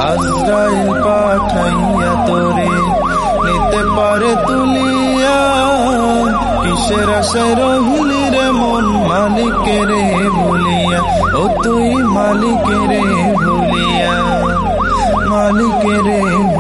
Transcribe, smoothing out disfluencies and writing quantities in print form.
আজরাইল পাঠাইয়া তোরে নিতে পারে তুলিয়া। কিসের আশায় রহিলি রে মন মালিকের ভুলিয়া, ও তুই মালিকের ভুলিয়া, মালিকের